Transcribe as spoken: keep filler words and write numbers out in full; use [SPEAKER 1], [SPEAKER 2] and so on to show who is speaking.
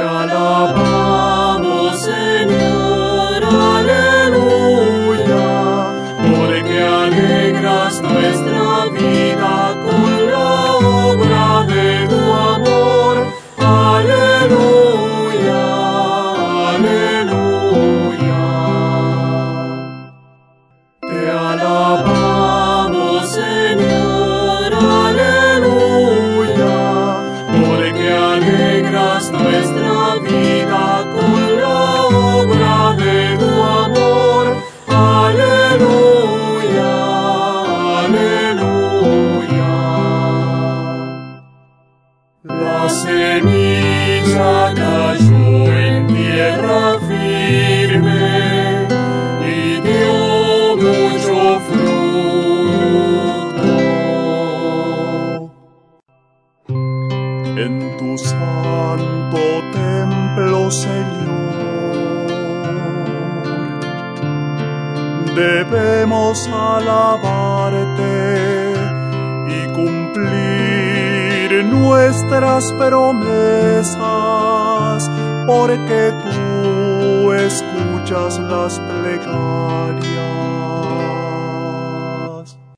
[SPEAKER 1] alabamos, Señor, aleluya, porque alegras nuestra vida con la obra de tu amor. Aleluya, aleluya. Te alabamos, Señor, aleluya, porque alegras nuestra vida con la obra de tu amor. Aleluya, aleluya. La semilla cayó en tierra firme y dio mucho fruto. En tu santo templo, Señor, debemos alabarte y cumplir nuestras promesas, porque tú escuchas las plegarias.